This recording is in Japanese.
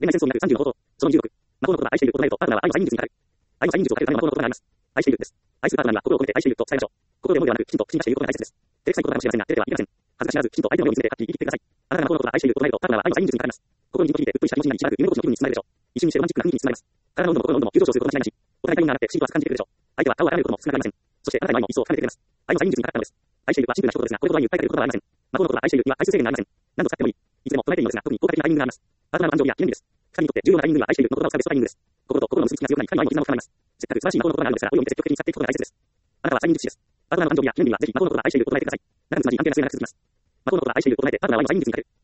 恋愛戦争になる30の法と、その26。魔法のことは愛していることなると、パートナーは愛の再認術にかかる。愛の再認術をかけるための魔法のことがあります。愛しているです。愛するパートナーには心を込めて愛していると伝えましょう。心で思うではなく、きちんと口に出していることが大切です。照れくさいことかもしれませんが、照れてはいけません。恥ずかしがらず、きちんと相手の目を見つめてはっきり言い切ってください。あなたが魔法のことが愛していることなると、パートナーは愛の再認術にかかります。心にじっと聞いて、うっとりした気持ちになり、しばらく夢心地の気分に包まれるでしょう。一緒にしてロマンチックな雰囲気に包まれます。体の温度も心の温度も急上昇すること間違いなし。お互いタイミングがあって不思議と熱く感じてくるでしょう。相手は顔を改めることも少なくありません。そしてあなたには愛も一層深めてくれます。愛の再認術にかかったのです。愛しているはシンプルな一言ですが、これとはに訴えかけることはありません。魔法のことは愛しているには回数制限がありません。何度使ってもいい。いつでも唱えていいのですが、特に効果的なタイミングがあります。パートナーの誕生日や記念日です。二人にとって重要なタイミングには愛しているの言葉を使うベストタイミングです。心と心の結びつきが強くなり、神の愛も絆も深まります。せっかく素晴らしい魔法の言葉があるのですが、折を見て積極的に使っていくことが大切です。あなたは再認術師です。パートナーの誕生日や記念日にはぜひ魔法のことが愛していると唱えてください。長くつまり関係の末永く続きます。魔法のことが愛していると唱えて、パートナーは愛の再認術にかける。